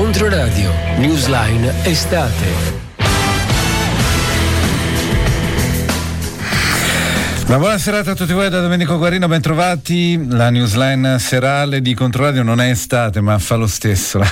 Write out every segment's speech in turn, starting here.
Controradio, Newsline estate. Una buona serata a tutti voi da Domenico Guarino, bentrovati. La Newsline serale di Controradio non è estate, ma fa lo stesso.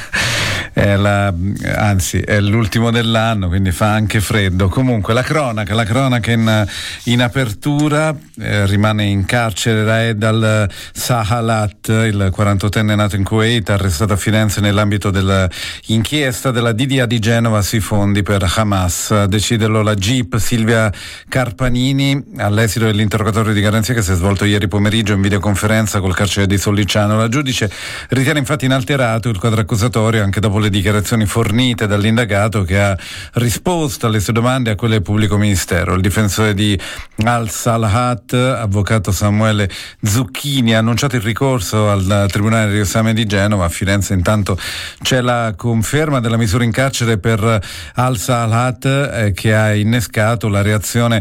Anzi, è l'ultimo dell'anno, quindi fa anche freddo. Comunque la cronaca in apertura, rimane in carcere Raed al-Sahalat, il 48enne nato in Kuwait, arrestato a Firenze nell'ambito dell'inchiesta della DDA di Genova sui fondi per Hamas. A deciderlo la GIP Silvia Carpanini, all'esito dell'interrogatorio di garanzia che si è svolto ieri pomeriggio in videoconferenza col carcere di Sollicciano. La giudice ritiene infatti inalterato il quadro accusatorio anche dopo le dichiarazioni fornite dall'indagato, che ha risposto alle sue domande e a quelle del pubblico ministero. Il difensore di al-Sahalat, avvocato Samuele Zucchini, ha annunciato il ricorso al Tribunale di Riesame di Genova. A Firenze intanto c'è la conferma della misura in carcere per al-Sahalat, che ha innescato la reazione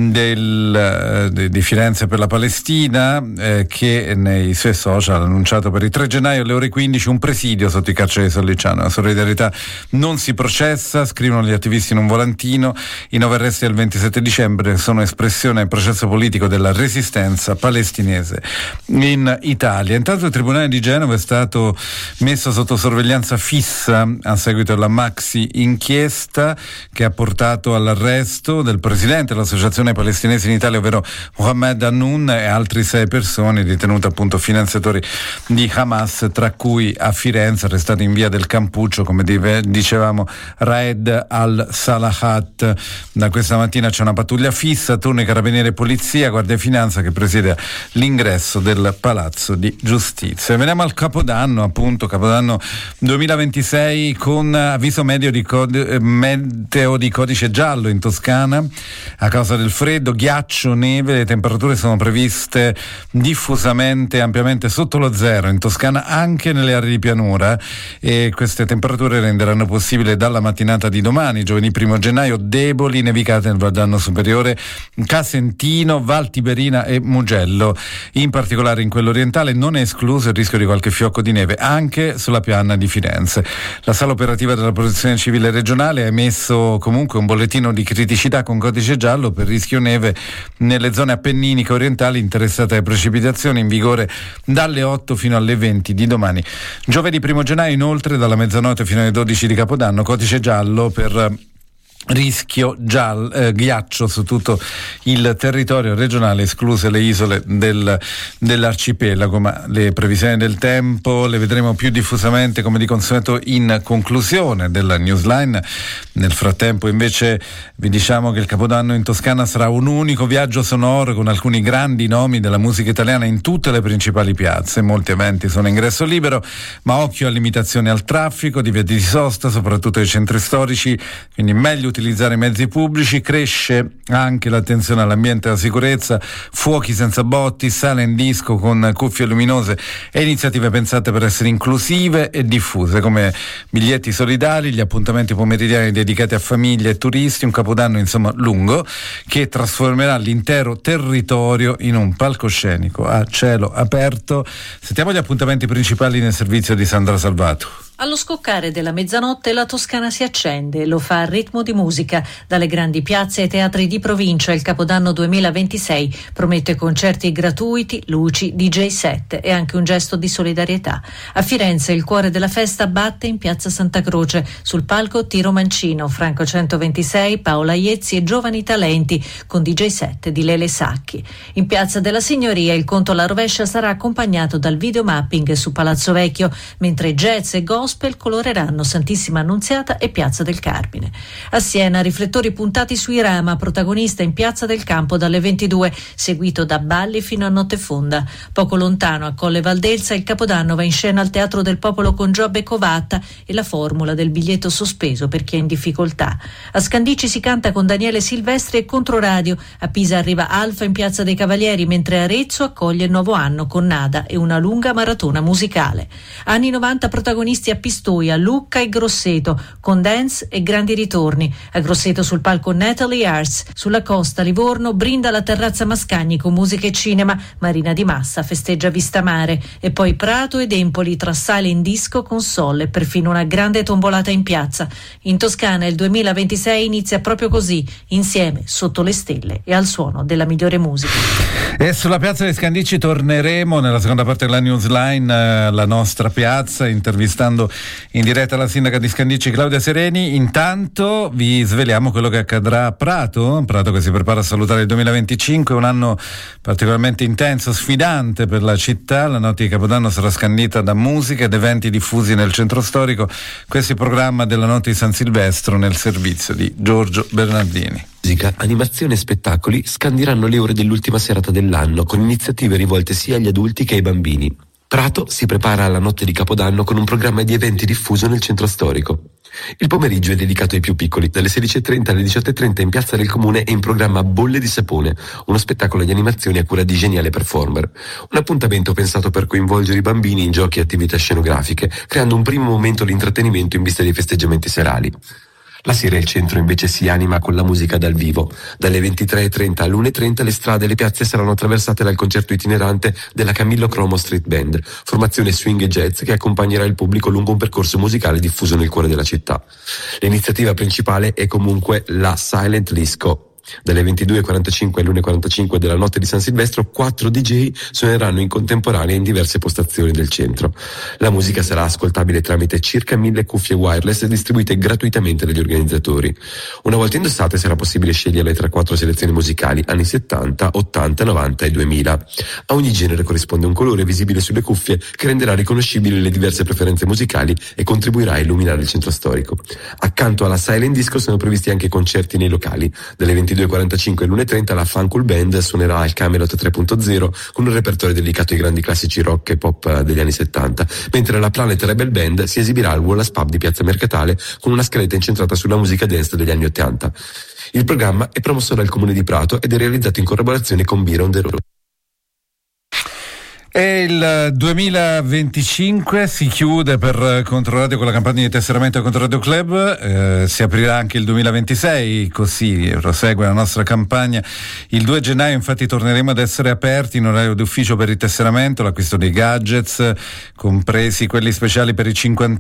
di Firenze per la Palestina, che nei suoi social ha annunciato per il 3 gennaio alle ore 15 un presidio sotto i carceri di Sollicciano. La solidarietà non si processa, scrivono gli attivisti in un volantino. I 9 arresti del 27 dicembre sono espressione del processo politico della resistenza palestinese in Italia. Intanto il Tribunale di Genova è stato messo sotto sorveglianza fissa a seguito della maxi inchiesta che ha portato all'arresto del presidente dell'Associazione Palestinese in Italia, ovvero Mohammed Hannoun, e altri 6 persone ritenute appunto finanziatori di Hamas, tra cui a Firenze arrestati in via del Campuccio, come dicevamo, Raed al-Sahalat. Da questa mattina c'è una pattuglia fissa, turni carabinieri e polizia, Guardia di Finanza, che presiede l'ingresso del Palazzo di Giustizia. Veniamo al Capodanno, appunto, Capodanno 2026, con avviso meteo di codice giallo in Toscana a causa del freddo, ghiaccio, neve. Le temperature sono previste diffusamente, ampiamente sotto lo zero in Toscana, anche nelle aree di pianura, e queste temperature renderanno possibile dalla mattinata di domani, giovedì 1 gennaio, deboli nevicate nel Valdarno Superiore, Casentino, Val Tiberina e Mugello. In particolare in quello orientale non è escluso il rischio di qualche fiocco di neve anche sulla piana di Firenze. La sala operativa della Protezione Civile regionale ha emesso comunque un bollettino di criticità con codice giallo per rischio neve nelle zone appenniniche orientali interessate da precipitazioni, in vigore dalle 8 fino alle 20 di domani, giovedì 1 gennaio. Inoltre dalla mezzanotte fino alle 12 di Capodanno, codice giallo per rischio ghiaccio su tutto il territorio regionale, escluse le isole dell'arcipelago. Ma le previsioni del tempo le vedremo più diffusamente, come di consueto, in conclusione della Newsline. Nel frattempo invece vi diciamo che il Capodanno in Toscana sarà un unico viaggio sonoro con alcuni grandi nomi della musica italiana in tutte le principali piazze. Molti eventi sono a ingresso libero, ma occhio a limitazioni al traffico, divieti di sosta soprattutto ai centri storici, quindi meglio utilizzare i mezzi pubblici. Cresce anche l'attenzione all'ambiente e alla sicurezza, fuochi senza botti, sale in disco con cuffie luminose e iniziative pensate per essere inclusive e diffuse, come biglietti solidari, gli appuntamenti pomeridiani dedicati a famiglie e turisti. Un Capodanno insomma lungo, che trasformerà l'intero territorio in un palcoscenico a cielo aperto. Sentiamo gli appuntamenti principali nel servizio di Sandra Salvato. Allo scoccare della mezzanotte la Toscana si accende, lo fa al ritmo di musica. Dalle grandi piazze ai teatri di provincia il Capodanno 2026 promette concerti gratuiti, luci, DJ set e anche un gesto di solidarietà. A Firenze il cuore della festa batte in piazza Santa Croce, sul palco Tiro Mancino, Franco 126, Paola Iezzi e Giovani Talenti con DJ set di Lele Sacchi. In piazza della Signoria il conto alla rovescia sarà accompagnato dal videomapping su Palazzo Vecchio, mentre jazz e gospel coloreranno Santissima Annunziata e Piazza del Carmine. A Siena riflettori puntati su Irama, protagonista in Piazza del Campo dalle 22, seguito da balli fino a notte fonda. Poco lontano a Colle Valdelsa il Capodanno va in scena al Teatro del Popolo con Giobbe Covatta e la formula del biglietto sospeso per chi è in difficoltà. A Scandicci si canta con Daniele Silvestri e Controradio. A Pisa arriva Alfa in Piazza dei Cavalieri, mentre Arezzo accoglie il nuovo anno con Nada e una lunga maratona musicale. Anni 90 protagonisti a Pistoia, Lucca e Grosseto, con dance e grandi ritorni. A Grosseto sul palco Natalie Arts, sulla costa Livorno brinda la terrazza Mascagni con musica e cinema, Marina di Massa festeggia Vista Mare e poi Prato ed Empoli tra silent disco con soul e perfino una grande tombolata in piazza. In Toscana il 2026 inizia proprio così, insieme, sotto le stelle e al suono della migliore musica. E sulla piazza dei Scandicci torneremo nella seconda parte della Newsline, la nostra piazza, intervistando in diretta la sindaca di Scandicci Claudia Sereni. Intanto vi sveliamo quello che accadrà a Prato che si prepara a salutare il 2025, un anno particolarmente intenso, sfidante per la città. La notte di Capodanno sarà scandita da musica ed eventi diffusi nel centro storico. Questo è il programma della notte di San Silvestro nel servizio di Giorgio Bernardini. Musica, animazione e spettacoli scandiranno le ore dell'ultima serata dell'anno con iniziative rivolte sia agli adulti che ai bambini. Prato si prepara alla notte di Capodanno con un programma di eventi diffuso nel centro storico. Il pomeriggio è dedicato ai più piccoli, dalle 16.30 alle 18.30 in Piazza del Comune è in programma Bolle di Sapone, uno spettacolo di animazione a cura di geniale performer. Un appuntamento pensato per coinvolgere i bambini in giochi e attività scenografiche, creando un primo momento di intrattenimento in vista dei festeggiamenti serali. La sera il centro invece si anima con la musica dal vivo. Dalle 23.30 all'1.30 le strade e le piazze saranno attraversate dal concerto itinerante della Camillo Cromo Street Band, formazione swing e jazz che accompagnerà il pubblico lungo un percorso musicale diffuso nel cuore della città. L'iniziativa principale è comunque la Silent Disco. Dalle 22.45 alle 1.45 della notte di San Silvestro 4 DJ suoneranno in contemporanea in diverse postazioni del centro. La musica sarà ascoltabile tramite circa 1000 cuffie wireless distribuite gratuitamente dagli organizzatori. Una volta indossate sarà possibile sceglierle tra 4 selezioni musicali anni 70, 80, 90 e 2000. A ogni genere corrisponde un colore visibile sulle cuffie che renderà riconoscibili le diverse preferenze musicali e contribuirà a illuminare il centro storico. Accanto alla Silent Disco sono previsti anche concerti nei locali. Dalle 22.45 e l'1.30 la Funcool Band suonerà al Camelot 3.0 con un repertorio dedicato ai grandi classici rock e pop degli anni 70, mentre la Planet Rebel Band si esibirà al Wallace Pub di Piazza Mercatale con una scaletta incentrata sulla musica dance degli anni 80. Il programma è promosso dal Comune di Prato ed è realizzato in collaborazione con Beer on the Road. E il 2025 si chiude per Controradio con la campagna di tesseramento a Controradio Club, si aprirà anche il 2026, così prosegue la nostra campagna. Il 2 gennaio infatti torneremo ad essere aperti in orario d'ufficio per il tesseramento, l'acquisto dei gadgets, compresi quelli speciali per il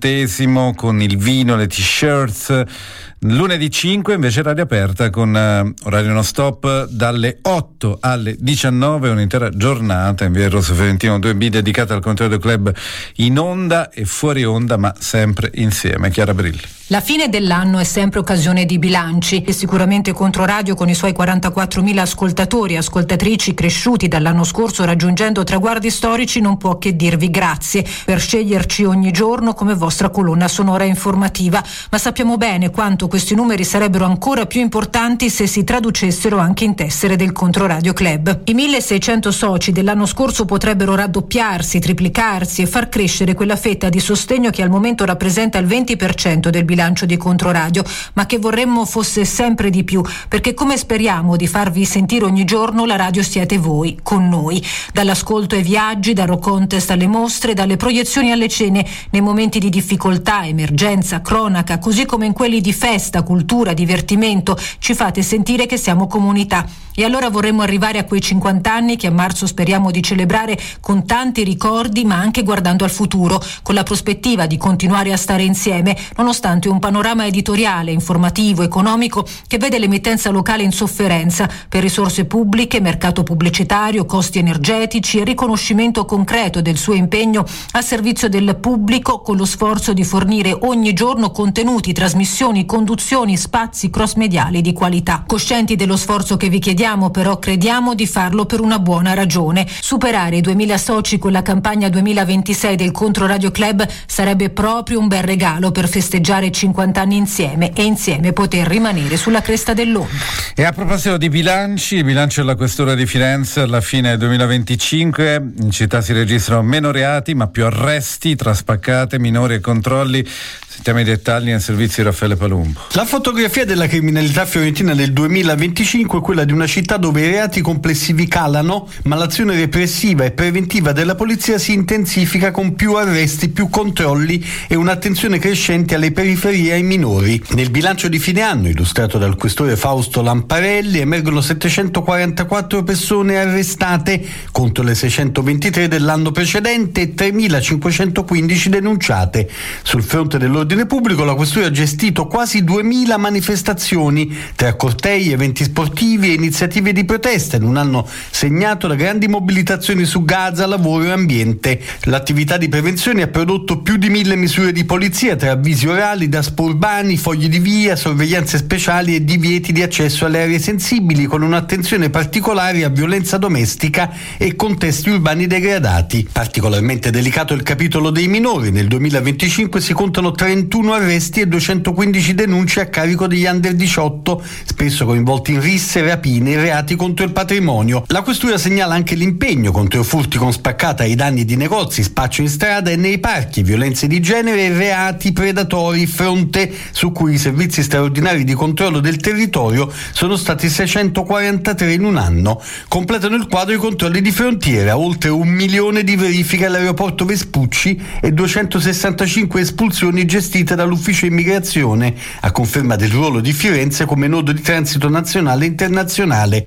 50°, con il vino, le t-shirts. Lunedì 5 invece radio aperta con orario non stop dalle 8 alle 19, un'intera giornata in via Rosso Fiorentino 2B dedicata al Controradio Club in onda e fuori onda, ma sempre insieme. Chiara Brilli. La fine dell'anno è sempre occasione di bilanci e sicuramente Controradio, con i suoi 44.000 ascoltatori e ascoltatrici cresciuti dall'anno scorso raggiungendo traguardi storici, non può che dirvi grazie per sceglierci ogni giorno come vostra colonna sonora informativa, ma sappiamo bene quanto questi numeri sarebbero ancora più importanti se si traducessero anche in tessere del Controradio Club. I 1.600 soci dell'anno scorso potrebbero raddoppiarsi, triplicarsi e far crescere quella fetta di sostegno che al momento rappresenta il 20% del bilancio di Controradio, ma che vorremmo fosse sempre di più, perché come speriamo di farvi sentire ogni giorno, la radio siete voi, con noi. Dall'ascolto ai viaggi, dal rock contest alle mostre, dalle proiezioni alle cene, nei momenti di difficoltà, emergenza, cronaca, così come in quelli di festa, cultura, divertimento, ci fate sentire che siamo comunità. E allora vorremmo arrivare a quei 50 anni che a marzo speriamo di celebrare con tanti ricordi, ma anche guardando al futuro, con la prospettiva di continuare a stare insieme, nonostante un panorama editoriale, informativo, economico che vede l'emittenza locale in sofferenza per risorse pubbliche, mercato pubblicitario, costi energetici e riconoscimento concreto del suo impegno a servizio del pubblico, con lo sforzo di fornire ogni giorno contenuti, trasmissioni, conduzioni, spazi cross-mediali di qualità. Coscienti dello sforzo che vi chiediamo, però crediamo di farlo per una buona ragione. Superare i 2.000 soci con la campagna 2026 del Controradio Club sarebbe proprio un bel regalo per festeggiare 50 anni insieme e insieme poter rimanere sulla cresta dell'onda. E a proposito di bilanci, il bilancio della Questura di Firenze alla fine del 2025, in città si registrano meno reati ma più arresti, tra spaccate, minori e controlli. Si Sentiamo i dettagli nel servizio di Raffaele Palumbo. La fotografia della criminalità fiorentina del 2025 è quella di una città dove i reati complessivi calano, ma l'azione repressiva e preventiva della polizia si intensifica con più arresti, più controlli e un'attenzione crescente alle periferie e ai minori. Nel bilancio di fine anno, illustrato dal questore Fausto Lamparelli, emergono 744 persone arrestate contro le 623 dell'anno precedente e 3.515 denunciate. Sul fronte dell'ordine pubblico la questura ha gestito quasi 2000 manifestazioni tra cortei, eventi sportivi e iniziative di protesta in un anno segnato da grandi mobilitazioni su Gaza, lavoro e ambiente. L'attività di prevenzione ha prodotto più di 1000 misure di polizia tra avvisi orali, DASPO urbani, fogli di via, sorveglianze speciali e divieti di accesso alle aree sensibili, con un'attenzione particolare a violenza domestica e contesti urbani degradati. Particolarmente delicato il capitolo dei minori. Nel 2025 si contano 31 arresti e 215 denunce a carico degli under 18, spesso coinvolti in risse, rapine e reati contro il patrimonio. La questura segnala anche l'impegno contro furti con spaccata ai danni di negozi, spaccio in strada e nei parchi, violenze di genere e reati predatori, fronte su cui i servizi straordinari di controllo del territorio sono stati 643 in un anno. Completano il quadro i controlli di frontiera, oltre 1 milione di verifiche all'aeroporto Vespucci e 265 espulsioni gestite dall'ufficio immigrazione, a conferma del ruolo di Firenze come nodo di transito nazionale e internazionale.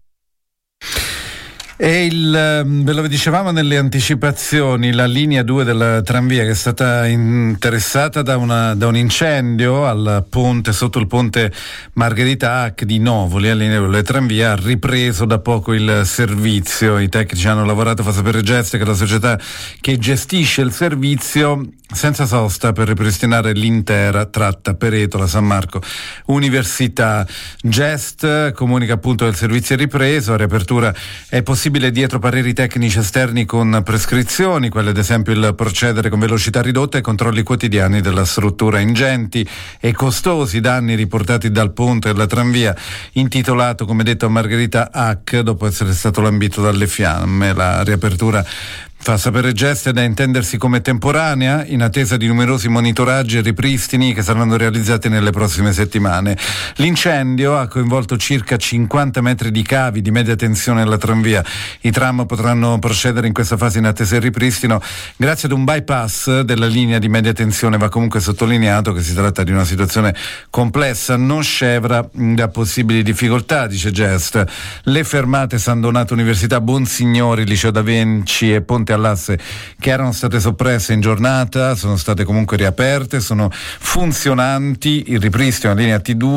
E ve lo dicevamo nelle anticipazioni, la linea 2 della tranvia, che è stata interessata da un incendio al ponte, sotto il ponte Margherita Hack di Novoli, la linea 2 della tranvia, ha ripreso da poco il servizio. I tecnici hanno lavorato, fa sapere Gest, che è la società che gestisce il servizio, senza sosta per ripristinare l'intera tratta Peretola-San Marco Università. Gest comunica appunto che il servizio è ripreso, la riapertura è possibile dietro pareri tecnici esterni con prescrizioni, quelle ad esempio il procedere con velocità ridotta e controlli quotidiani della struttura. Ingenti e costosi danni riportati dal ponte della tranvia, intitolato come detto a Margherita Hack, dopo essere stato lambito dalle fiamme. La riapertura, fa sapere Gest, è da intendersi come temporanea, in attesa di numerosi monitoraggi e ripristini che saranno realizzati nelle prossime settimane. L'incendio ha coinvolto circa 50 metri di cavi di media tensione alla tranvia. I tram potranno procedere in questa fase in attesa del ripristino grazie ad un bypass della linea di media tensione. Va comunque sottolineato che si tratta di una situazione complessa, non scevra da possibili difficoltà, dice Gest. Le fermate San Donato Università, Bonsignori, Liceo da Vinci e Ponte all'Asse, che erano state soppresse in giornata, sono state comunque riaperte, sono funzionanti. Il ripristino della linea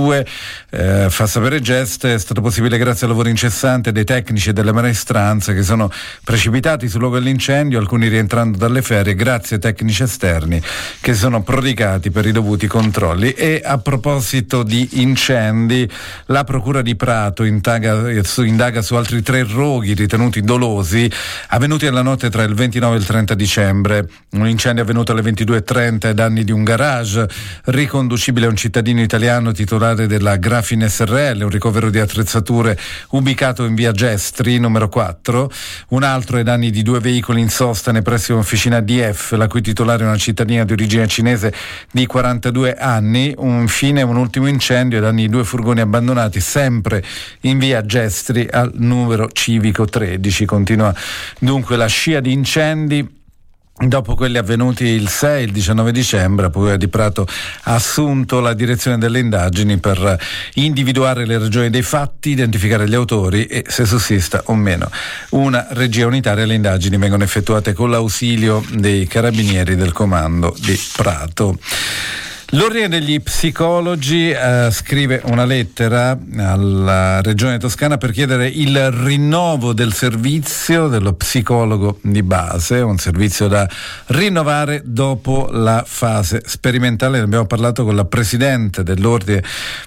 T2, fa sapere Gest, è stato possibile grazie al lavoro incessante dei tecnici e delle maestranze che sono precipitati sul luogo dell'incendio, alcuni rientrando dalle ferie, grazie ai tecnici esterni che sono prodigati per i dovuti controlli. E a proposito di incendi, la Procura di Prato indaga su altri 3 roghi ritenuti dolosi avvenuti nella notte tra il 29 e il 30 dicembre. Un incendio avvenuto alle 22:30 ai danni di un garage riconducibile a un cittadino italiano titolare della Grafin SRL, un ricovero di attrezzature ubicato in via Gestri numero 4. Un altro ai danni di 2 veicoli in sosta nei pressi di un'officina DF, la cui titolare è una cittadina di origine cinese di 42 anni. Infine un ultimo incendio ai danni di 2 furgoni abbandonati sempre in via Gestri al numero civico 13. Continua dunque la scia di incendi. Dopo quelli avvenuti il 6 e il 19 dicembre, la Procura di Prato ha assunto la direzione delle indagini per individuare le ragioni dei fatti, identificare gli autori e se sussista o meno una regia unitaria. Le indagini vengono effettuate con l'ausilio dei carabinieri del comando di Prato. L'Ordine degli Psicologi scrive una lettera alla Regione Toscana per chiedere il rinnovo del servizio dello psicologo di base, un servizio da rinnovare dopo la fase sperimentale. Ne abbiamo parlato con la Presidente dell'Ordine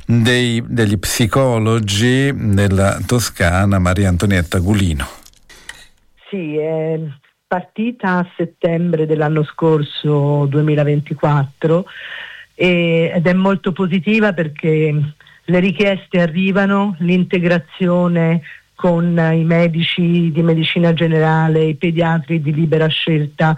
degli Psicologi della Toscana, Maria Antonietta Gulino. Sì, è partita a settembre dell'anno scorso 2024 ed è molto positiva perché le richieste arrivano, l'integrazione con i medici di medicina generale, i pediatri di libera scelta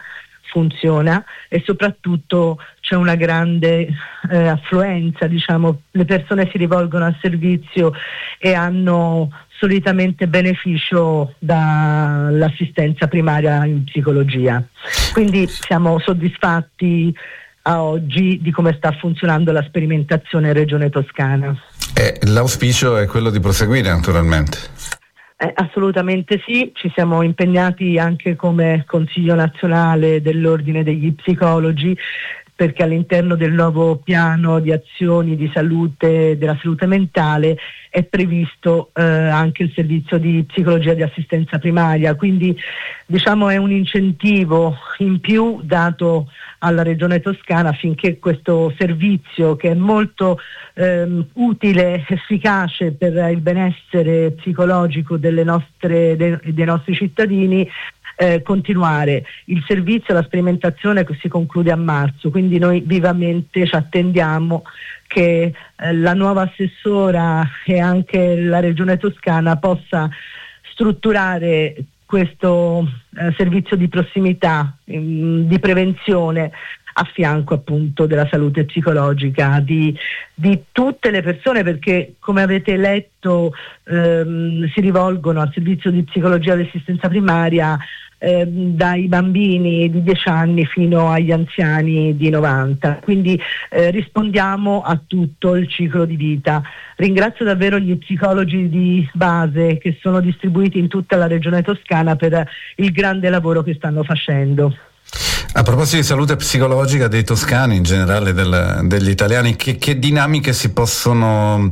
funziona e soprattutto c'è una grande affluenza, diciamo, le persone si rivolgono al servizio e hanno solitamente beneficio dall'assistenza primaria in psicologia. Quindi siamo soddisfatti a oggi di come sta funzionando la sperimentazione in Regione Toscana. L'auspicio è quello di proseguire, naturalmente. Assolutamente sì, ci siamo impegnati anche come Consiglio nazionale dell'Ordine degli Psicologi, perché all'interno del nuovo piano di azioni di salute, della salute mentale, è previsto anche il servizio di psicologia di assistenza primaria, quindi diciamo è un incentivo in più dato alla Regione Toscana affinché questo servizio, che è molto utile, efficace per il benessere psicologico dei nostri cittadini, continuare. Il servizio, la sperimentazione si conclude a marzo, quindi noi vivamente ci attendiamo che la nuova assessora e anche la Regione Toscana possa strutturare questo servizio di prossimità, di prevenzione, a fianco appunto della salute psicologica di tutte le persone, perché come avete letto si rivolgono al servizio di psicologia di assistenza primaria dai bambini di 10 anni fino agli anziani di 90, quindi rispondiamo a tutto il ciclo di vita. Ringrazio davvero gli psicologi di base che sono distribuiti in tutta la Regione Toscana per il grande lavoro che stanno facendo. A proposito di salute psicologica dei toscani, in generale degli italiani, che dinamiche si possono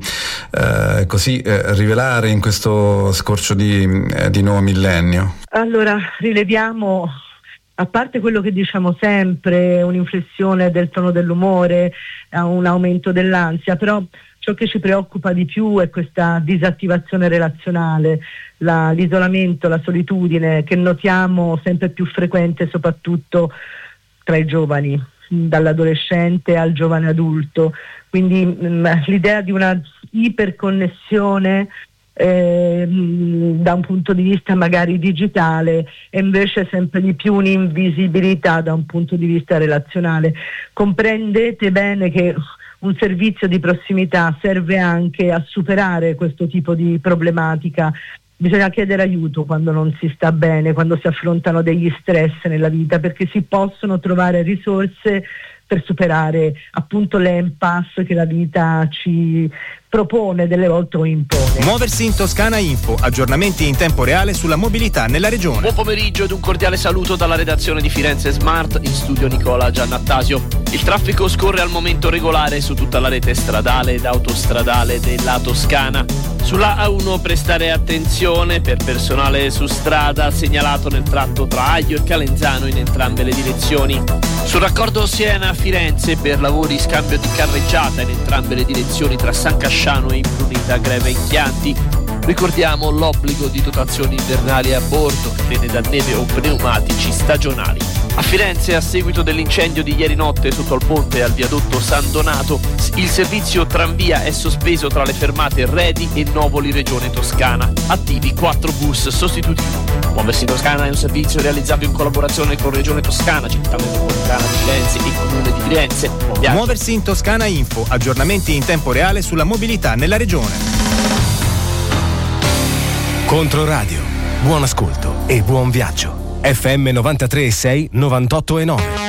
rivelare in questo scorcio di nuovo millennio? Allora, rileviamo, a parte quello che diciamo sempre, un'inflessione del tono dell'umore, un aumento dell'ansia, però ciò che ci preoccupa di più è questa disattivazione relazionale, l'isolamento, la solitudine che notiamo sempre più frequente soprattutto tra i giovani, dall'adolescente al giovane adulto. Quindi l'idea di una iperconnessione da un punto di vista magari digitale e invece sempre di più un'invisibilità da un punto di vista relazionale. Comprendete bene che un servizio di prossimità serve anche a superare questo tipo di problematica. Bisogna chiedere aiuto quando non si sta bene, quando si affrontano degli stress nella vita, perché si possono trovare risorse per superare appunto l'impasse che la vita ci propone delle volte o impone. Muoversi in Toscana Info, aggiornamenti in tempo reale sulla mobilità nella regione. Buon pomeriggio ed un cordiale saluto dalla redazione di Firenze Smart, in studio Nicola Giannattasio. Il traffico scorre al momento regolare su tutta la rete stradale ed autostradale della Toscana. Sulla A1 prestare attenzione per personale su strada segnalato nel tratto tra Aglio e Calenzano in entrambe le direzioni. Sul raccordo Siena-Firenze per lavori scambio di carreggiata in entrambe le direzioni tra San Casciano e Imbrunita Greve Impianti. Ricordiamo l'obbligo di dotazioni invernali a bordo, catene da neve o pneumatici stagionali. A Firenze, a seguito dell'incendio di ieri notte sotto al ponte al viadotto San Donato, il servizio tranvia è sospeso tra le fermate Redi e Novoli Regione Toscana. Attivi 4 bus sostitutivi. Muoversi in Toscana è un servizio realizzato in collaborazione con Regione Toscana, Città Metropolitana di Firenze e Comune di Firenze. Muoversi in Toscana Info, aggiornamenti in tempo reale sulla mobilità nella regione. Controradio, buon ascolto e buon viaggio. FM 93,6, 98,9.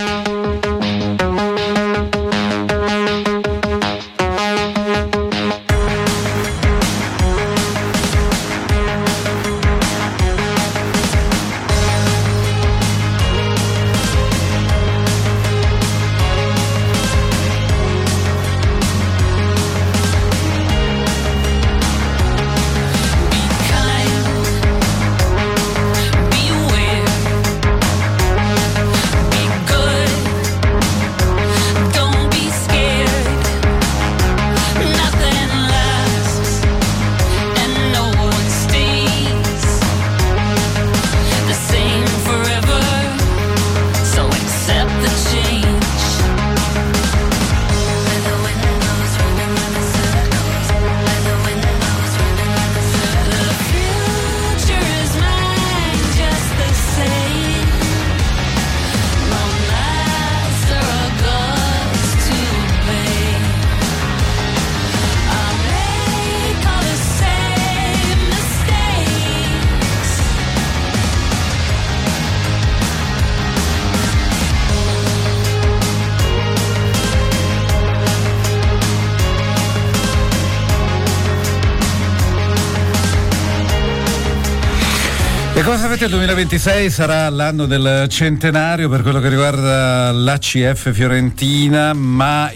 Good Come sapete il 2026 sarà l'anno del centenario per quello che riguarda l'ACF Fiorentina, ma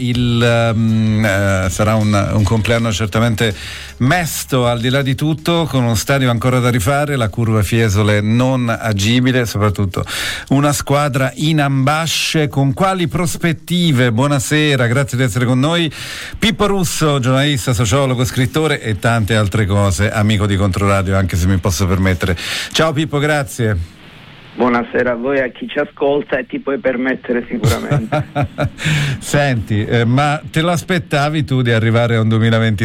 sarà un compleanno certamente mesto al di là di tutto, con uno stadio ancora da rifare, la curva Fiesole non agibile, soprattutto una squadra in ambasce. Con quali prospettive? Buonasera, grazie di essere con noi. Pippo Russo, giornalista, sociologo, scrittore e tante altre cose, amico di Controradio, anche se mi posso permettere. Ciao Pippo, grazie. Buonasera a voi, a chi ci ascolta, e ti puoi permettere sicuramente. Senti, ma te lo aspettavi tu di arrivare a un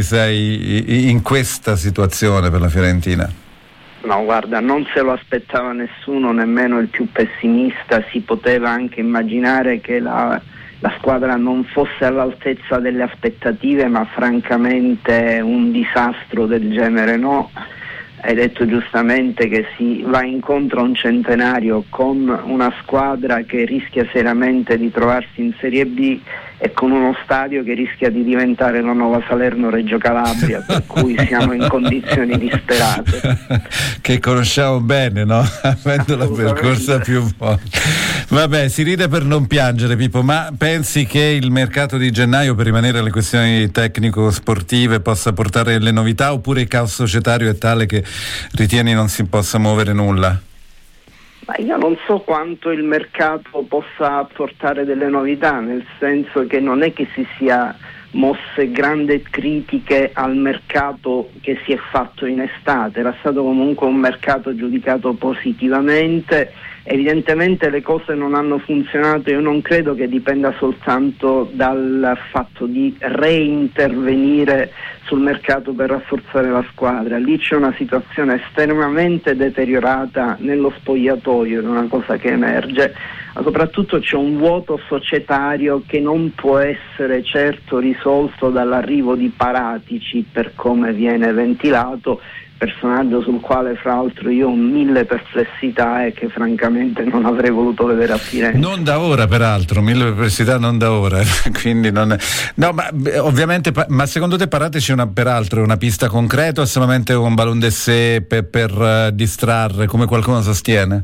2026 in questa situazione per la Fiorentina? No, guarda, non se lo aspettava nessuno, nemmeno il più pessimista. Si poteva anche immaginare che la squadra non fosse all'altezza delle aspettative, ma francamente un disastro del genere no. Hai detto giustamente che si va incontro a un centenario con una squadra che rischia seriamente di trovarsi in Serie B e con uno stadio che rischia di diventare la nuova Salerno-Reggio Calabria, per cui siamo in condizioni disperate. Che conosciamo bene, no? Avendola percorsa più volte. Vabbè, si ride per non piangere, Pippo, ma pensi che il mercato di gennaio, per rimanere alle questioni tecnico-sportive, possa portare le novità, oppure il caos societario è tale che ritieni non si possa muovere nulla? Ma io non so quanto il mercato possa portare delle novità, nel senso che non è che si sia mosse grandi critiche al mercato che si è fatto in estate. Era stato comunque un mercato giudicato positivamente. Evidentemente le cose non hanno funzionato. Io non credo che dipenda soltanto dal fatto di reintervenire sul mercato per rafforzare la squadra. Lì c'è una situazione estremamente deteriorata nello spogliatoio, è una cosa che emerge, ma soprattutto c'è un vuoto societario che non può essere certo risolto dall'arrivo di Paratici, per come viene ventilato, personaggio sul quale fra l'altro io ho 1000 perplessità e che francamente non avrei voluto vedere a Firenze. Non da ora, peraltro, 1000 perplessità non da ora, quindi non è... No, ma ovviamente, ma secondo te Paratici peraltro è una pista concreta o è solamente un ballon d'essai per distrarre, come qualcuno sostiene?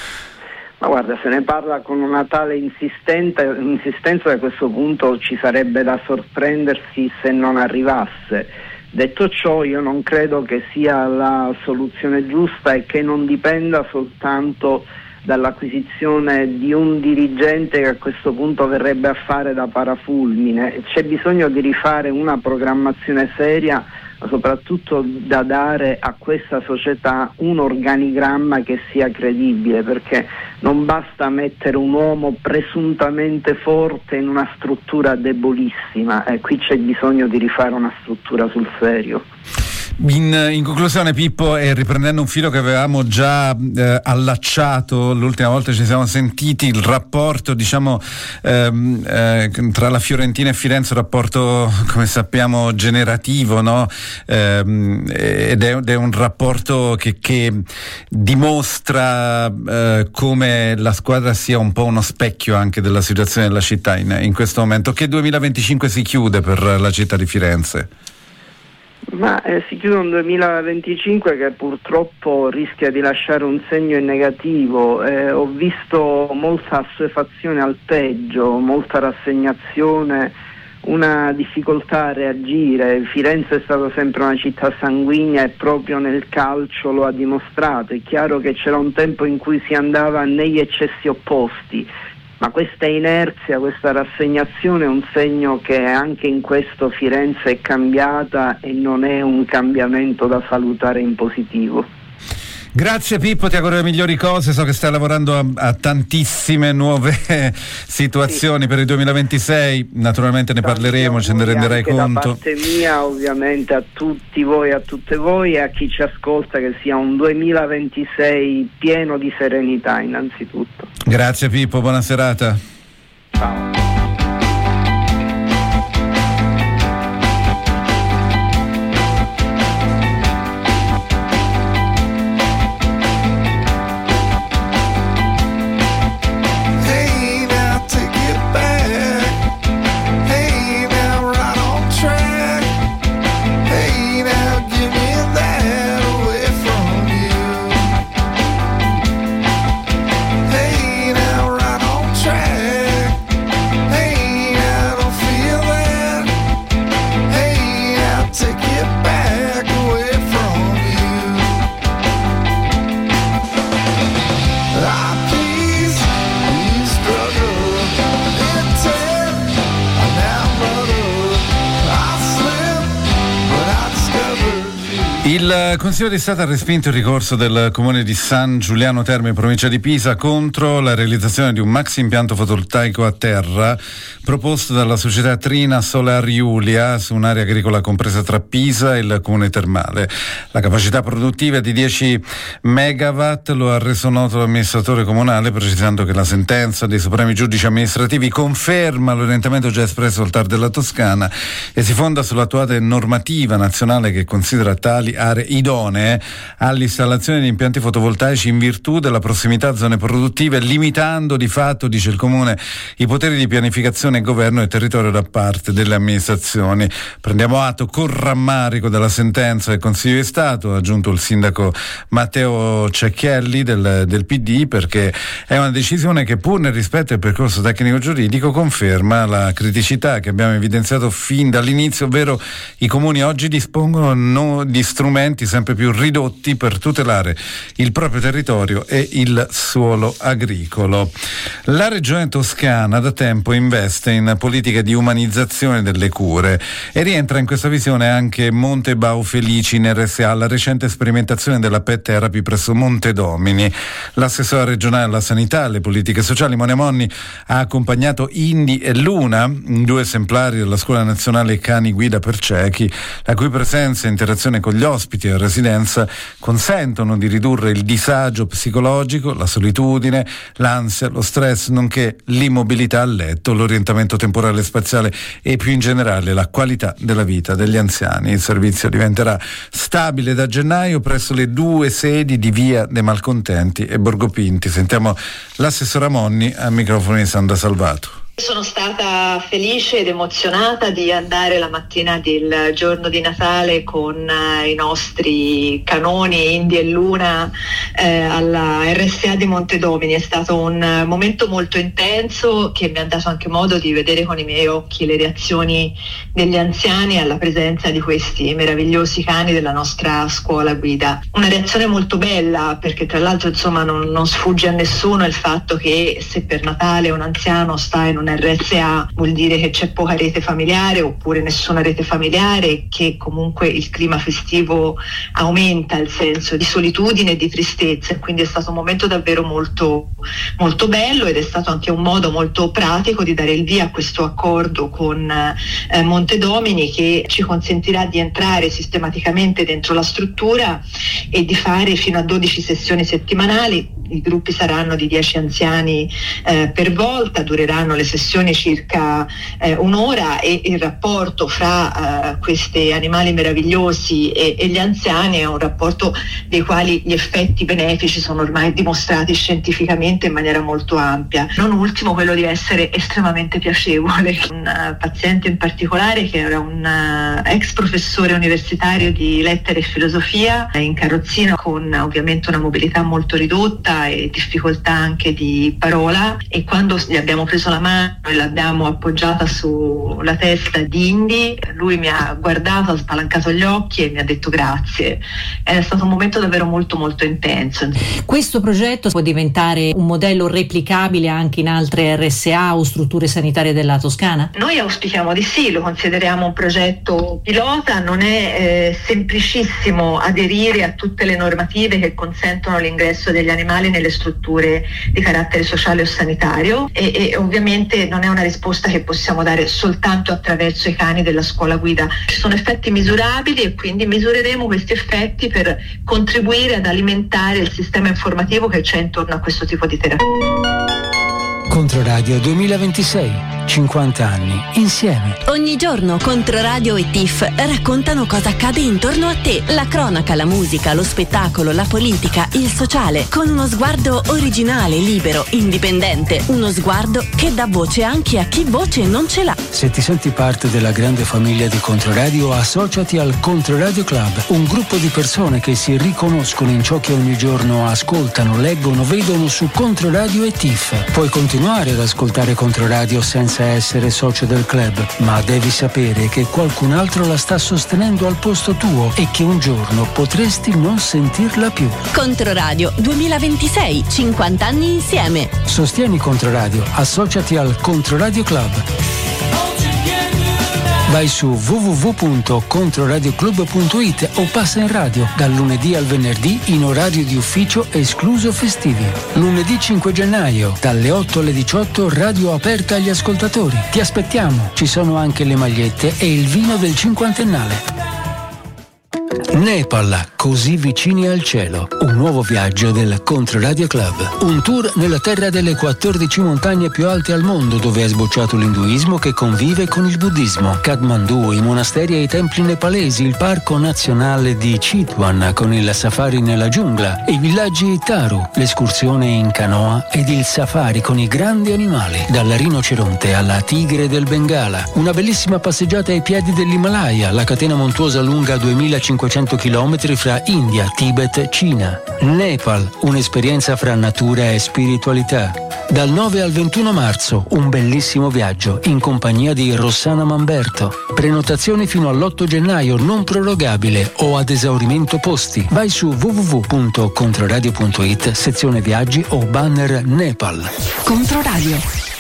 Ma guarda, se ne parla con una tale insistenza che a questo punto ci sarebbe da sorprendersi se non arrivasse. Detto ciò, io non credo che sia la soluzione giusta e che non dipenda soltanto dall'acquisizione di un dirigente che a questo punto verrebbe a fare da parafulmine. C'è bisogno di rifare una programmazione seria, ma soprattutto da dare a questa società un organigramma che sia credibile, perché non basta mettere un uomo presuntamente forte in una struttura debolissima, qui c'è bisogno di rifare una struttura sul serio. In conclusione, Pippo, e riprendendo un filo che avevamo già allacciato l'ultima volta ci siamo sentiti, il rapporto diciamo tra la Fiorentina e Firenze, un rapporto come sappiamo generativo, no? Ed è un rapporto che dimostra come la squadra sia un po' uno specchio anche della situazione della città in questo momento. Che 2025 si chiude per la città di Firenze? Ma si chiude un 2025 che purtroppo rischia di lasciare un segno in negativo. Ho visto molta assuefazione al peggio, molta rassegnazione, una difficoltà a reagire. Firenze è stata sempre una città sanguigna e proprio nel calcio lo ha dimostrato. È chiaro che c'era un tempo in cui si andava negli eccessi opposti, ma questa inerzia, questa rassegnazione è un segno che anche in questo Firenze è cambiata e non è un cambiamento da salutare in positivo. Grazie Pippo, ti auguro le migliori cose, so che stai lavorando a tantissime nuove situazioni per il 2026, naturalmente ne parleremo, ce ne renderai conto. Da parte mia ovviamente a tutti voi, a tutte voi e a chi ci ascolta, che sia un 2026 pieno di serenità innanzitutto. Grazie Pippo, buona serata. Ciao. Il Consiglio di Stato ha respinto il ricorso del comune di San Giuliano Terme, provincia di Pisa, contro la realizzazione di un maxi impianto fotovoltaico a terra proposto dalla società Trina Solar Iulia su un'area agricola compresa tra Pisa e il comune termale. La capacità produttiva è di 10 megawatt, lo ha reso noto l'amministratore comunale, precisando che la sentenza dei supremi giudici amministrativi conferma l'orientamento già espresso al TAR della Toscana e si fonda sull'attuale normativa nazionale che considera tali aree idonee all'installazione di impianti fotovoltaici in virtù della prossimità a zone produttive, limitando di fatto, dice il Comune, i poteri di pianificazione e governo del territorio da parte delle amministrazioni. Prendiamo atto con rammarico della sentenza del Consiglio di Stato, ha aggiunto il sindaco Matteo Cecchielli del PD, perché è una decisione che, pur nel rispetto del percorso tecnico-giuridico, conferma la criticità che abbiamo evidenziato fin dall'inizio, ovvero i comuni oggi dispongono di strumenti sempre più ridotti per tutelare il proprio territorio e il suolo agricolo. La regione toscana da tempo investe in politiche di umanizzazione delle cure e rientra in questa visione anche Monte Bau Felici in RSA, la recente sperimentazione della pet therapy presso Montedomini. L'assessora regionale alla sanità e alle politiche sociali Monia Monni ha accompagnato Indy e Luna, 2 esemplari della Scuola Nazionale Cani Guida per Ciechi, la cui presenza e interazione con gli ospiti e residenza consentono di ridurre il disagio psicologico, la solitudine, l'ansia, lo stress, nonché l'immobilità a letto, l'orientamento temporale e spaziale e più in generale la qualità della vita degli anziani. Il servizio diventerà stabile da gennaio presso le 2 sedi di Via dei Malcontenti e Borgo Pinti. Sentiamo l'assessora Monni al microfono di Sandra Salvato. Sono stata felice ed emozionata di andare la mattina del giorno di Natale con i nostri canoni Indy e Luna alla RSA di Montedomini. È stato un momento molto intenso che mi ha dato anche modo di vedere con i miei occhi le reazioni degli anziani alla presenza di questi meravigliosi cani della nostra scuola guida. Una reazione molto bella, perché tra l'altro non sfugge a nessuno il fatto che se per Natale un anziano sta in un RSA vuol dire che c'è poca rete familiare oppure nessuna rete familiare, che comunque il clima festivo aumenta il senso di solitudine e di tristezza, e quindi è stato un momento davvero molto, molto bello, ed è stato anche un modo molto pratico di dare il via a questo accordo con Montedomini, che ci consentirà di entrare sistematicamente dentro la struttura e di fare fino a 12 sessioni settimanali. I gruppi saranno di 10 anziani per volta, dureranno le sessioni circa un'ora, e il rapporto fra questi animali meravigliosi e gli anziani è un rapporto dei quali gli effetti benefici sono ormai dimostrati scientificamente in maniera molto ampia. Non ultimo quello di essere estremamente piacevole. Un paziente in particolare, che era un ex professore universitario di lettere e filosofia, in carrozzina, con ovviamente una mobilità molto ridotta e difficoltà anche di parola, e quando gli abbiamo preso la mano e l'abbiamo appoggiata sulla testa di Indy, lui mi ha guardato, ha spalancato gli occhi e mi ha detto grazie. È stato un momento davvero molto molto intenso. Questo progetto può diventare un modello replicabile anche in altre RSA o strutture sanitarie della Toscana? Noi auspichiamo di sì, lo consideriamo un progetto pilota. Non è semplicissimo aderire a tutte le normative che consentono l'ingresso degli animali nelle strutture di carattere sociale o sanitario, e ovviamente non è una risposta che possiamo dare soltanto attraverso i cani della scuola guida. Ci sono effetti misurabili e quindi misureremo questi effetti per contribuire ad alimentare il sistema informativo che c'è intorno a questo tipo di terapia. Controradio 2026, 50 anni insieme. Ogni giorno Controradio e TIF raccontano cosa accade intorno a te. La cronaca, la musica, lo spettacolo, la politica, il sociale, con uno sguardo originale, libero, indipendente. Uno sguardo che dà voce anche a chi voce non ce l'ha. Se ti senti parte della grande famiglia di Controradio, associati al Controradio Club, un gruppo di persone che si riconoscono in ciò che ogni giorno ascoltano, leggono, vedono su Controradio e TIF. Puoi continuare ad ascoltare Controradio senza essere socio del club, ma devi sapere che qualcun altro la sta sostenendo al posto tuo e che un giorno potresti non sentirla più. Controradio 2026, 50 anni insieme. Sostieni Controradio, associati al Controradio Club. Vai su www.controradioclub.it o passa in radio dal lunedì al venerdì in orario di ufficio escluso festivi. Lunedì 5 gennaio dalle 8 alle 18 radio aperta agli ascoltatori. Ti aspettiamo, ci sono anche le magliette e il vino del cinquantennale. Nepal, così vicini al cielo. Un nuovo viaggio del Controradio Club. Un tour nella terra delle 14 montagne più alte al mondo, dove è sbocciato l'induismo che convive con il buddismo. Kathmandu, i monasteri e i templi nepalesi, il parco nazionale di Chitwan con il safari nella giungla, i villaggi Taru, l'escursione in canoa ed il safari con i grandi animali, dal rinoceronte alla tigre del Bengala. Una bellissima passeggiata ai piedi dell'Himalaya, la catena montuosa lunga 2500 chilometri fra India, Tibet, Cina. Nepal, un'esperienza fra natura e spiritualità. Dal 9 al 21 marzo, un bellissimo viaggio in compagnia di Rossana Mamberto. Prenotazioni fino all'8 gennaio, non prorogabile o ad esaurimento posti. Vai su www.controradio.it, sezione viaggi o banner Nepal. Controradio.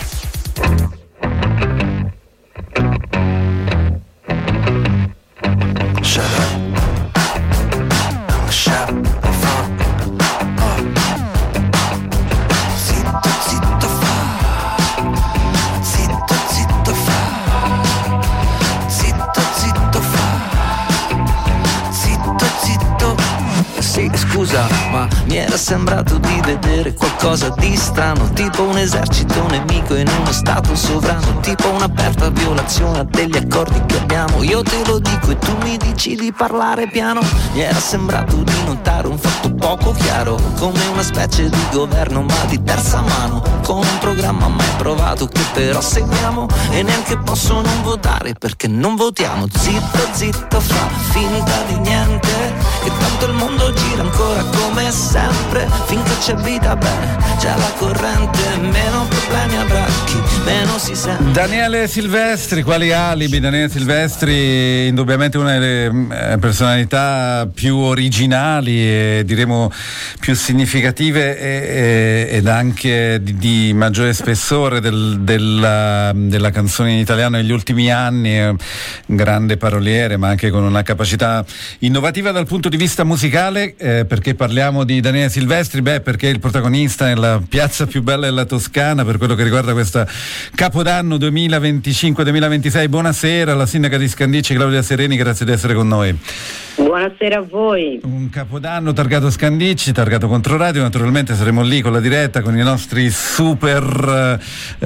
Scusa, ma mi era sembrato di vedere qualcosa di strano, tipo un esercito nemico in uno stato sovrano, tipo un'aperta violazione degli accordi che abbiamo. Io te lo dico e tu mi dici di parlare piano. Mi era sembrato di notare un fatto poco chiaro, come una specie di governo ma di terza mano, con un programma mai provato che però seguiamo, e neanche posso non votare perché non votiamo. Zitto, zitto, fa finta di niente, che tanto il mondo gira ancora come sempre, finché c'è vita bene, c'è la corrente, meno problemi avrà chi meno si sente. Daniele Silvestri, quali alibi? Daniele Silvestri, indubbiamente una delle personalità più originali e diremo più significative ed anche di maggiore spessore della canzone in italiano negli ultimi anni, un grande paroliere ma anche con una capacità innovativa dal punto di vista musicale. Perché parliamo di Daniele Silvestri? Perché è il protagonista nella piazza più bella della Toscana per quello che riguarda questo Capodanno 2025-2026. Buonasera alla sindaca di Scandicci, Claudia Sereni, grazie di essere con noi. Buonasera a voi. Un Capodanno targato Scandicci, targato Controradio, naturalmente saremo lì con la diretta con i nostri super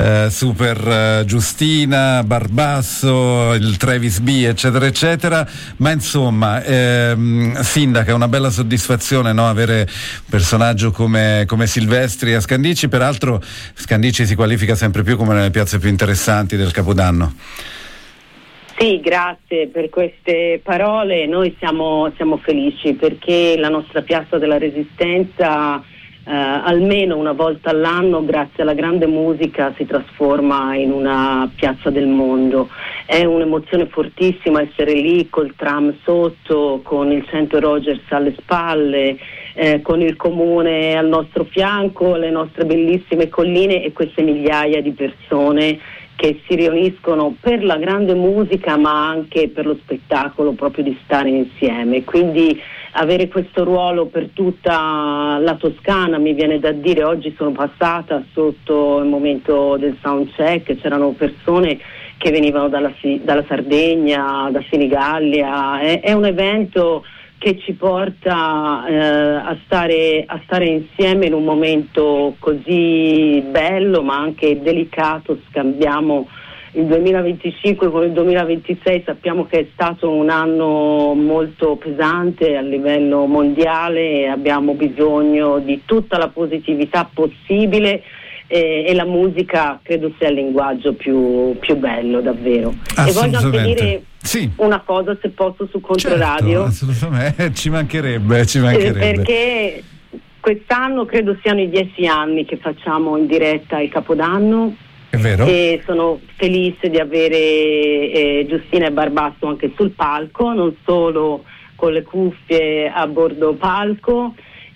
Giustina, Barbasso, il Travis B, eccetera eccetera, ma insomma sindaca, una bella soddisfazione, no? Avere un personaggio come Silvestri a Scandicci. Peraltro Scandicci si qualifica sempre più come una delle piazze più interessanti del Capodanno. Sì, grazie per queste parole. Noi siamo felici perché la nostra piazza della Resistenza almeno una volta all'anno, grazie alla grande musica, si trasforma in una piazza del mondo. È un'emozione fortissima essere lì col tram sotto, con il Centro Rogers alle spalle, con il comune al nostro fianco, le nostre bellissime colline e queste migliaia di persone che si riuniscono per la grande musica ma anche per lo spettacolo proprio di stare insieme. Quindi avere questo ruolo per tutta la Toscana, mi viene da dire, oggi sono passata sotto il momento del soundcheck, c'erano persone che venivano dalla Sardegna, da Senigallia, è un evento che ci porta a stare insieme in un momento così bello ma anche delicato. Scambiamo il 2025 con il 2026, sappiamo che è stato un anno molto pesante a livello mondiale e abbiamo bisogno di tutta la positività possibile. E la musica credo sia il linguaggio più bello davvero. E voglio anche dire una cosa, se posso, su Controradio. Certo, assolutamente, ci mancherebbe. Perché quest'anno credo siano i 10 anni che facciamo in diretta il Capodanno. È vero. E sono felice di avere Giustina e Barbasso anche sul palco, non solo con le cuffie a bordo palco.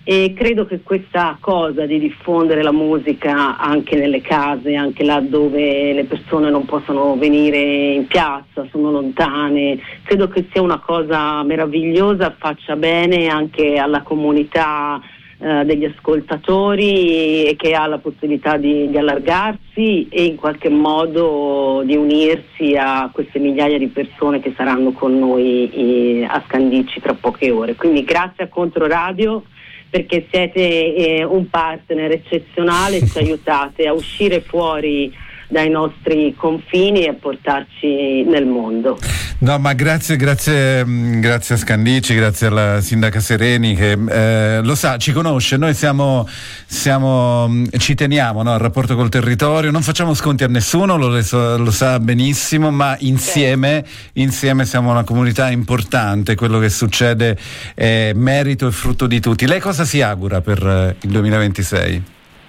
E credo che questa cosa di diffondere la musica anche nelle case, anche là dove le persone non possono venire in piazza, sono lontane, credo che sia una cosa meravigliosa, faccia bene anche alla comunità degli ascoltatori, e che ha la possibilità di allargarsi e in qualche modo di unirsi a queste migliaia di persone che saranno con noi a Scandicci tra poche ore. Quindi grazie a Controradio, perché siete un partner eccezionale, ci aiutate a uscire fuori dai nostri confini e a portarci nel mondo. No, ma grazie a Scandicci, grazie alla sindaca Sereni che lo sa, ci conosce, noi ci teniamo, no, al rapporto col territorio, non facciamo sconti a nessuno, lo sa benissimo, ma insieme siamo una comunità importante, quello che succede è merito e frutto di tutti. Lei cosa si augura per il 2026?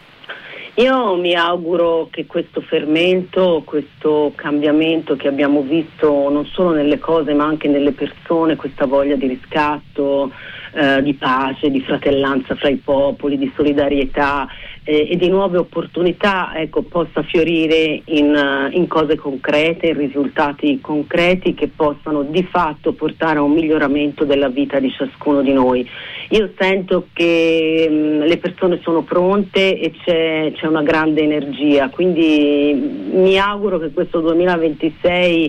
Io mi auguro che questo fermento, questo cambiamento che abbiamo visto non solo nelle cose ma anche nelle persone, questa voglia di riscatto, di pace, di fratellanza fra i popoli, di solidarietà e di nuove opportunità, possa fiorire in cose concrete, in risultati concreti che possano di fatto portare a un miglioramento della vita di ciascuno di noi. Io sento che le persone sono pronte e c'è una grande energia, quindi mi auguro che questo 2026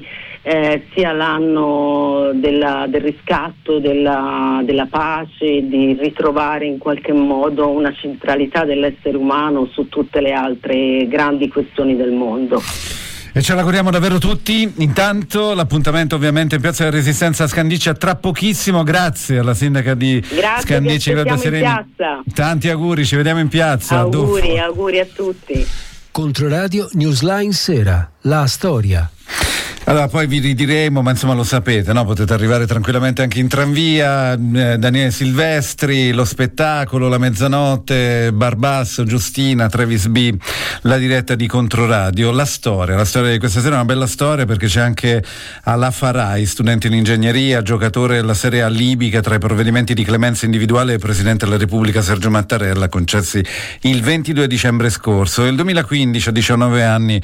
sia l'anno del riscatto, della pace, di ritrovare in qualche modo una centralità dell'essere umano su tutte le altre grandi questioni del mondo. E ce l'auguriamo davvero tutti. Intanto l'appuntamento ovviamente in Piazza della Resistenza a Scandicci tra pochissimo. Grazie alla sindaca di Scandicci, Claudia Sereni. Tanti auguri, ci vediamo in piazza. Auguri a tutti. Controradio Newsline Sera, la storia. Allora, poi vi ridiremo, ma insomma lo sapete, no? Potete arrivare tranquillamente anche in tranvia. Daniele Silvestri, lo spettacolo, la mezzanotte, Barbasso, Giustina, Travis B, la diretta di Controradio. La storia di questa sera è una bella storia, perché c'è anche Alaa Farai, studente in ingegneria, giocatore della Serie A libica, tra i provvedimenti di clemenza individuale del Presidente della Repubblica Sergio Mattarella, concessi il 22 dicembre scorso. Nel 2015, a 19 anni,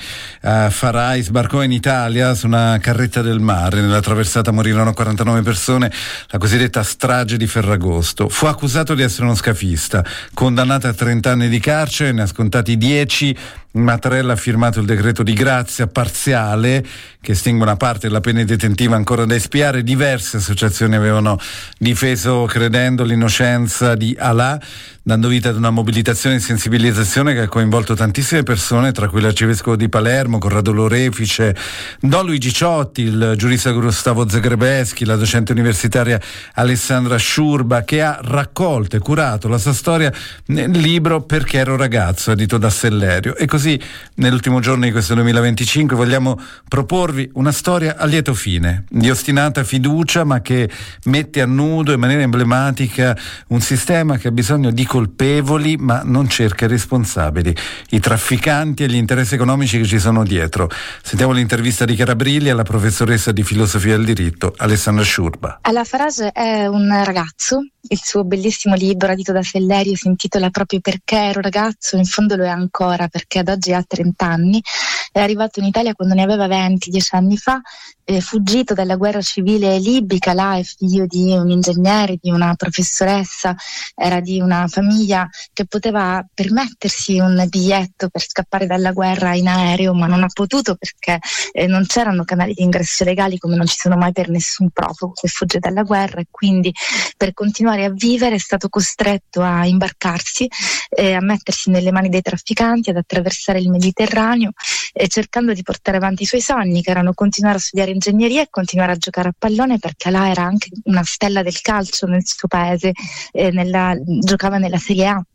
Farai sbarcò in Italia su una carretta del mare. Nella traversata morirono 49 persone, la cosiddetta strage di Ferragosto. Fu accusato di essere uno scafista, condannato a 30 anni di carcere, ne ha scontati 10. Mattarella ha firmato il decreto di grazia parziale che estingue una parte della pena detentiva ancora da espiare. Diverse associazioni avevano difeso, credendo, l'innocenza di Alaa, dando vita ad una mobilitazione di sensibilizzazione che ha coinvolto tantissime persone, tra cui l'arcivescovo di Palermo, Corrado Lorefice, Don Luigi Ciotti, il giurista Gustavo Zagrebeschi, la docente universitaria Alessandra Sciurba, che ha raccolto e curato la sua storia nel libro Perché ero ragazzo, edito da Sellerio. E così nell'ultimo giorno di questo 2025 vogliamo proporvi una storia a lieto fine, di ostinata fiducia, ma che mette a nudo in maniera emblematica un sistema che ha bisogno di colpevoli ma non cerca i responsabili, i trafficanti e gli interessi economici che ci sono dietro. Sentiamo l'intervista di Chiara Brilli alla professoressa di filosofia del diritto Alessandra Sciurba. Alaa Farai è un ragazzo, il suo bellissimo libro edito da Sellerio si intitola proprio Perché ero ragazzo, in fondo lo è ancora, perché ad oggi ha 30 anni, è arrivato in Italia quando ne aveva 20, 10 anni fa, fuggito dalla guerra civile libica. Là è figlio di un ingegnere, di una professoressa, era di una famiglia che poteva permettersi un biglietto per scappare dalla guerra in aereo, ma non ha potuto perché non c'erano canali di ingresso legali, come non ci sono mai per nessun profugo che fugge dalla guerra, e quindi per continuare a vivere è stato costretto a imbarcarsi, a mettersi nelle mani dei trafficanti, ad attraversare il Mediterraneo, cercando di portare avanti i suoi sogni, che erano continuare a studiare ingegneria e continuare a giocare a pallone, perché là era anche una stella del calcio nel suo paese, giocava nella Serie A.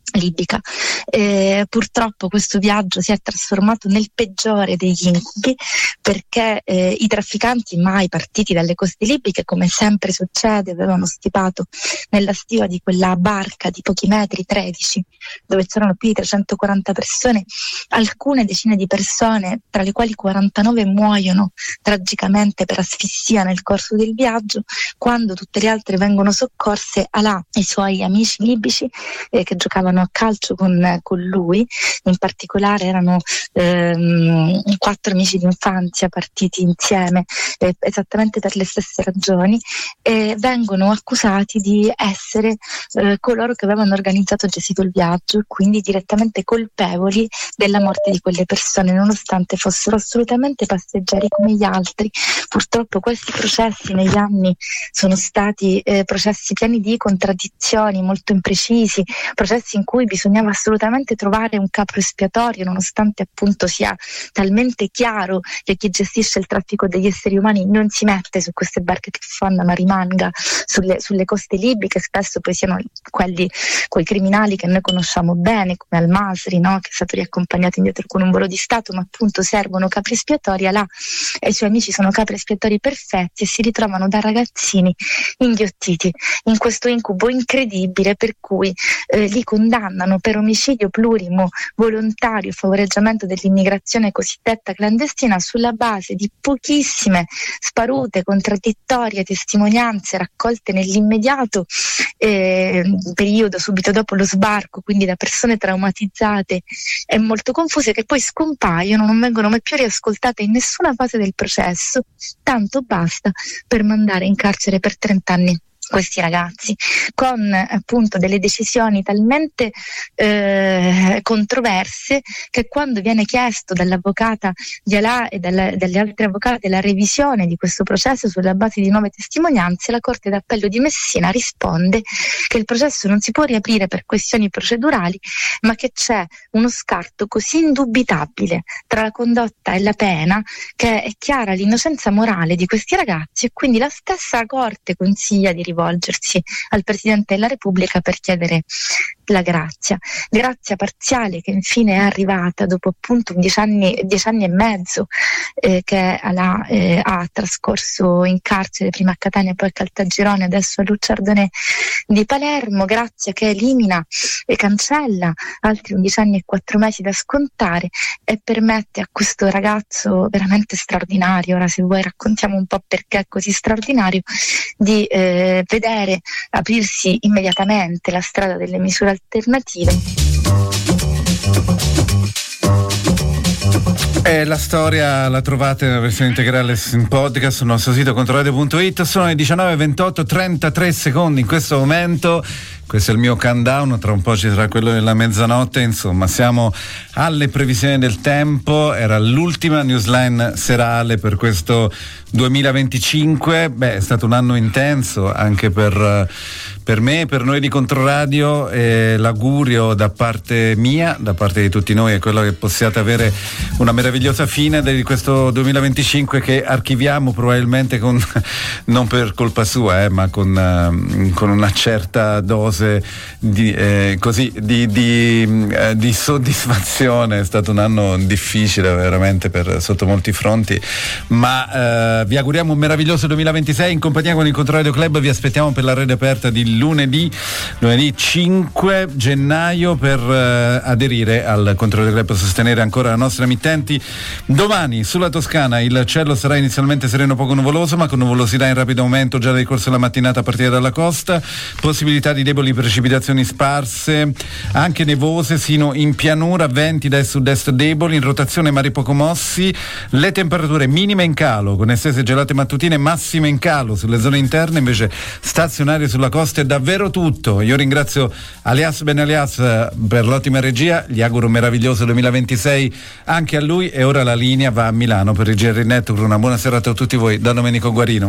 libica. Purtroppo questo viaggio si è trasformato nel peggiore degli incubi, perché i trafficanti, mai partiti dalle coste libiche, come sempre succede, avevano stipato nella stiva di quella barca di pochi metri, 13, dove c'erano più di 340 persone, alcune decine di persone, tra le quali 49 muoiono tragicamente per asfissia nel corso del viaggio. Quando tutte le altre vengono soccorse, Alà e i suoi amici libici che giocavano a calcio con lui, in particolare erano 4 amici d'infanzia partiti insieme esattamente per le stesse ragioni, vengono accusati di essere coloro che avevano organizzato e gestito il viaggio, e quindi direttamente colpevoli della morte di quelle persone, nonostante fossero assolutamente passeggeri come gli altri. Purtroppo questi processi negli anni sono stati processi pieni di contraddizioni, molto imprecisi, processi in cui bisognava assolutamente trovare un capro espiatorio, nonostante appunto sia talmente chiaro che chi gestisce il traffico degli esseri umani non si mette su queste barche che fanno, ma rimanga sulle coste libiche. Spesso poi siano quei criminali che noi conosciamo bene, come Al-Masri, no? Che è stato riaccompagnato indietro con un volo di Stato, ma appunto servono capri espiatori. Là e i suoi amici sono capri espiatori perfetti e si ritrovano da ragazzini inghiottiti in questo incubo incredibile, per cui li condannano per omicidio plurimo volontario, favoreggiamento dell'immigrazione cosiddetta clandestina, sulla base di pochissime sparute, contraddittorie testimonianze raccolte nell'immediato periodo subito dopo lo sbarco, quindi da persone traumatizzate e molto confuse, che poi scompaiono, non vengono mai più riascoltate in nessuna fase del processo. Tanto basta per mandare in carcere per 30 anni questi ragazzi, con appunto delle decisioni talmente controverse che quando viene chiesto dall'avvocata di Alà e dalle altre avvocate la revisione di questo processo sulla base di nuove testimonianze, la Corte d'Appello di Messina risponde che il processo non si può riaprire per questioni procedurali, ma che c'è uno scarto così indubitabile tra la condotta e la pena che è chiara l'innocenza morale di questi ragazzi, e quindi la stessa Corte consiglia di rivolgersi al Presidente della Repubblica per chiedere la grazia parziale, che infine è arrivata dopo appunto 10 anni e mezzo che Alà ha trascorso in carcere, prima a Catania poi a Caltagirone, adesso a Luciardone di Palermo. Grazia che elimina e cancella altri 11 anni e 4 mesi da scontare e permette a questo ragazzo veramente straordinario, ora se vuoi raccontiamo un po' perché è così straordinario, di vedere aprirsi immediatamente la strada delle misure alternative. La storia la trovate nella versione integrale in podcast sul nostro sito controradio.it. Sono le 19:28, 33 secondi in questo momento. Questo è il mio countdown, tra un po' ci sarà quello della mezzanotte. Insomma, siamo alle previsioni del tempo. Era l'ultima newsline serale per questo 2025. È stato un anno intenso anche per me, per noi di Controradio. L'augurio da parte mia, da parte di tutti noi, è quello che possiate avere una meravigliosa fine di questo 2025 che archiviamo probabilmente non per colpa sua, ma con una certa dose di soddisfazione. È stato un anno difficile veramente sotto molti fronti, ma vi auguriamo un meraviglioso 2026 in compagnia con il Controradio Club. Vi aspettiamo per la rete aperta di lunedì 5 gennaio per aderire al Controradio Club e sostenere ancora la nostra emittenti. Domani sulla Toscana il cielo sarà inizialmente sereno, poco nuvoloso, ma con nuvolosità in rapido aumento già nel corso della mattinata a partire dalla costa, possibilità di deboli precipitazioni sparse, anche nevose sino in pianura, venti da sud-est deboli, in rotazione mari poco mossi, le temperature minime in calo con estese gelate mattutine, massime in calo sulle zone interne, invece stazionarie sulla costa. È davvero tutto. Io ringrazio Alias Ben Alias per l'ottima regia, gli auguro un meraviglioso 2026 anche a lui, e ora la linea va a Milano per il GR Network. Una buona serata a tutti voi da Domenico Guarino.